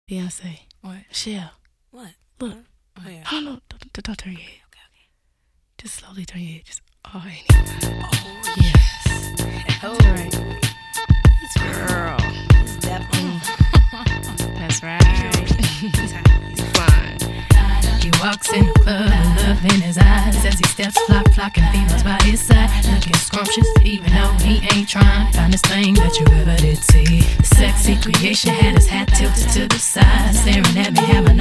Beyonce. What? Michelle. What? Look. Oh, yeah. Oh, no. Don't turn your head. Okay. Just slowly turn your head. Just, oh, ain't Oh, yes. Oh, Right. girl. Definitely. That's right. Fine. He walks in the club with love in his eyes as he steps flocking females by his side, looking scrumptious even though he ain't trying. Finest thing that you ever did see. The sexy creation had his hat tilted to the side, staring at me, having